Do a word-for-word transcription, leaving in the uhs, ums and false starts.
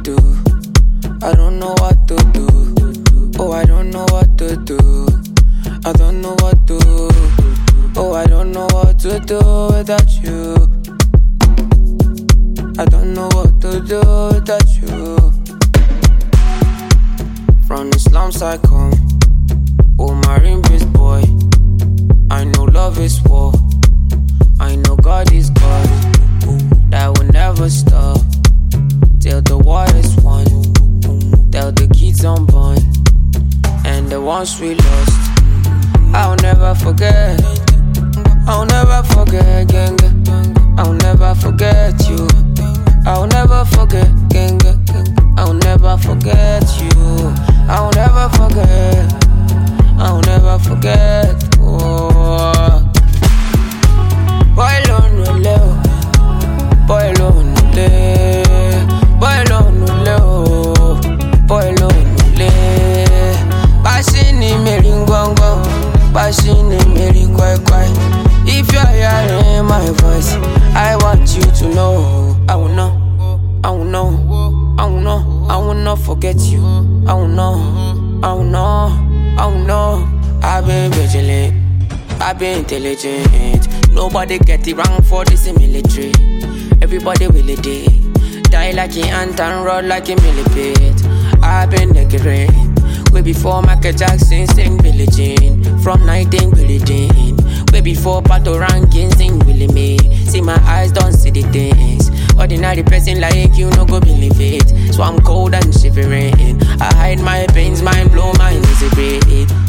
do. I don't know what to do. Oh, I don't know what to do. I don't know what to do. Oh, I don't know what to do without you. I don't know what to do without you. From the slums I come, oh marine beast boy. I know love is war. I know God is God. That will never stop till the war is won. Till the kids unborn and the ones we lost. I'll never forget. I'll never forget, gang. I'll never forget you. I'll never forget, gang. I'll never forget you. I'll never forget. I'll never forget. Oh. Boy, alone, no leo. Boy, alone, no leo. Boy, alone, no leo. Boy, alone, no leo. Bashini meringwango. Bashini meringwai. If you're hearing my voice, I want you to know. I will know. I will know. I will know. I will not forget you. I will know. I will know. I will know. I've been vigilant. I've been intelligent. Nobody get it wrong for this military. Everybody will it day. Die like an ant and run like a millipede. I've been negligent. Way before Michael Jackson sing Billie Jean. From nineteen Billie Jean. Way before Pato Rankin sing Willie Mae. See my eyes don't see the things. Ordinary person like you no go believe it. So I'm cold and shivering. I hide my pains, mind blow, mind is a break.